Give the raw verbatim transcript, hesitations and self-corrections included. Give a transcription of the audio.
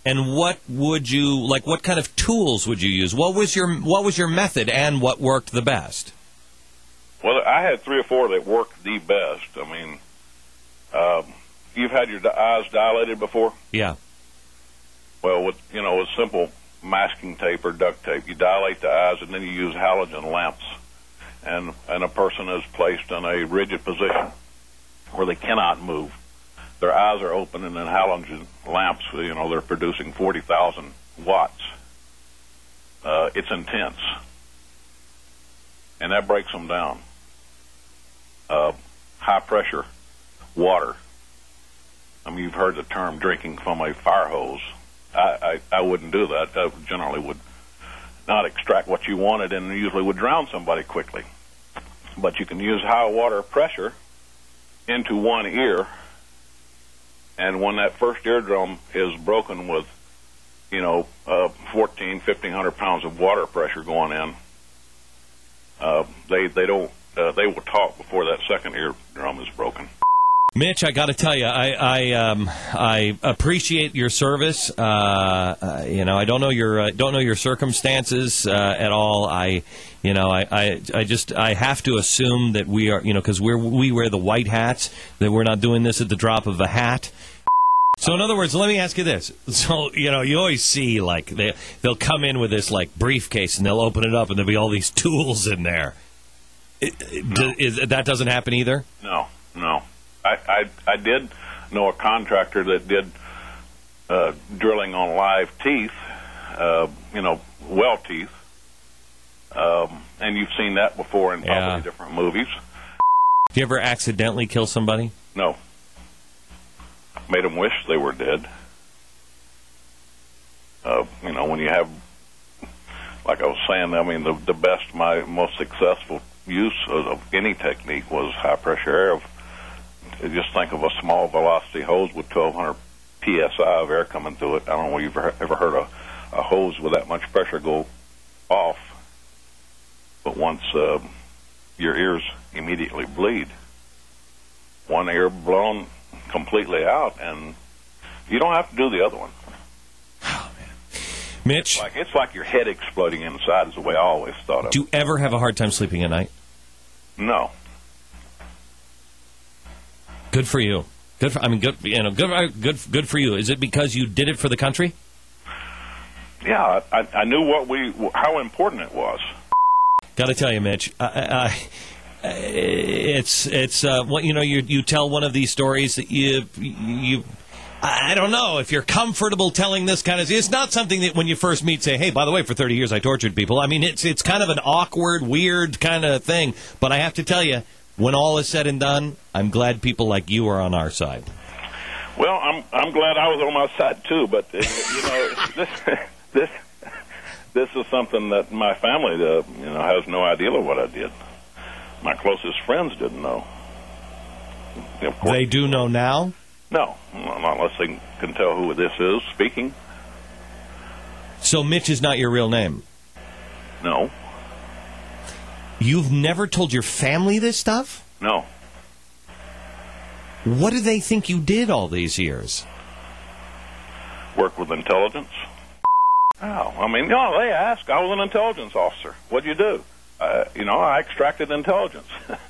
And what would you, like, what kind of tools would you use? What was your what was your method, and what worked the best? Well, I had three or four that worked the best. I mean, um, you've had your eyes dilated before? Yeah. Well, with, you know, with simple masking tape or duct tape, you dilate the eyes, and then you use halogen lamps. And, and a person is placed in a rigid position where they cannot move. Their eyes are open, and then halogen lamps, you know, they're producing forty thousand watts. Uh, it's intense. And that breaks them down. Uh, high pressure water. I mean, you've heard the term drinking from a fire hose. I, I, I wouldn't do that. I generally would not extract what you wanted, and usually would drown somebody quickly. But you can use high water pressure into one ear, and when that first eardrum is broken with, you know, uh, fourteen, fifteen hundred pounds of water pressure going in, uh, they they don't uh, they will talk before that second eardrum is broken. Mitch, I got to tell you, I I, um, I appreciate your service. Uh, uh, you know, I don't know your uh, don't know your circumstances uh, at all. I, you know, I, I, I just I have to assume that we are, you know, because we're we wear the white hats, that we're not doing this at the drop of a hat. So, in other words, let me ask you this. So, you know, you always see, like, they, they'll come in with this, like, briefcase, and they'll open it up, and there'll be all these tools in there. It, No. is, that doesn't happen either? No, no. I, I, I did know a contractor that did uh, drilling on live teeth, uh, you know, well teeth, um, and you've seen that before in probably Yeah. different movies. Do you ever accidentally kill somebody? No. Made them wish they were dead. Uh, you know, when you have, like I was saying, I mean, the, the best, my most successful use of, of any technique was high-pressure air. Just think of a small velocity hose with twelve hundred P S I of air coming through it. I don't know if you've ever, ever heard a, a hose with that much pressure go off, but once uh, your ears immediately bleed, one ear blown completely out, and you don't have to do the other one. Oh, man. Mitch? It's like, it's like your head exploding inside is the way I always thought of it. Do you ever have a hard time sleeping at night? No. Good for you. Good for, I mean, good, you know, good, good, good for you. Is it because you did it for the country? Yeah, I, I knew what we, how important it was. Got to tell you, Mitch, I, I, it's it's uh, what you know. You you tell one of these stories that you you. I don't know if you're comfortable telling this kind of. It's not something that when you first meet, say, "Hey, by the way, for thirty years I tortured people." I mean, it's it's kind of an awkward, weird kind of thing. But I have to tell you, when all is said and done, I'm glad people like you are on our side. Well, I'm I'm glad I was on my side too. But uh, you know, this this this is something that my family, uh, you know, has no idea of what I did. My closest friends didn't know. Of course, They do know now? No, not unless they can tell who this is speaking. So Mitch is not your real name? No. You've never told your family this stuff? No. What do they think you did all these years? Work with intelligence. Oh, I mean, no, they ask. I was an intelligence officer. What'd you do? Uh, you know, I extracted intelligence.